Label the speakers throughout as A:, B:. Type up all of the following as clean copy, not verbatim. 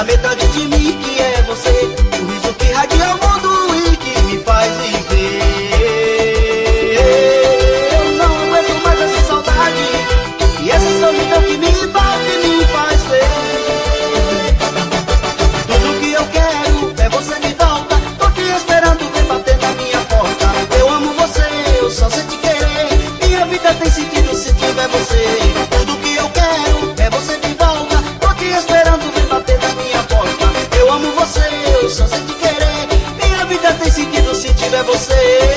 A: a metade de mim que é você, o riso que radia o mundo e que me faz viver. Eu não aguento mais essa saudade e essa solidão que me bate e me faz ver. Tudo que eu quero é você de volta, tô te esperando, vem bater na minha porta. Eu amo você, eu só sei te querer, minha vida tem sentido se tiver você. Tudo que eu quero é você de volta, tô te esperando, vem bater na minha porta. Eu amo você, eu só sei te querer, minha vida tem sentido se tiver você.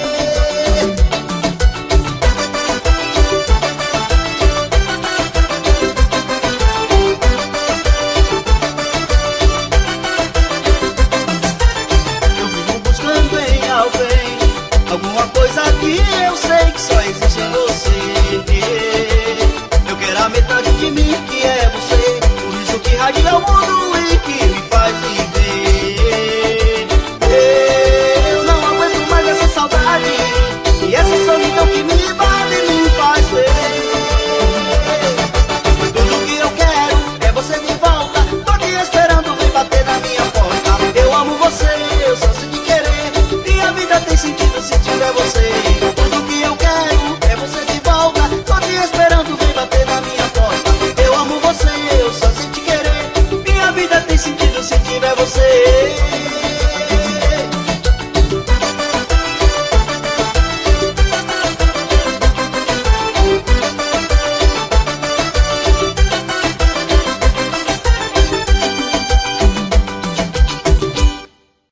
A: Alguma coisa que eu sei que só existe em você. Eu quero a metade de mim que é você, o riso que radia o mundo e que me faz viver. Eu não aguento mais essa saudade e essa solidão que me bate e me faz ver. Tudo que eu quero é você de volta, tô te esperando, vem bater na minha porta. Eu amo você, eu só sei te querer, minha vida tem sentido se tiver você. Tudo que eu quero é você de volta, tô te esperando, vem bater na minha porta. Eu amo você, eu só sei te querer, minha vida tem sentido se tiver você.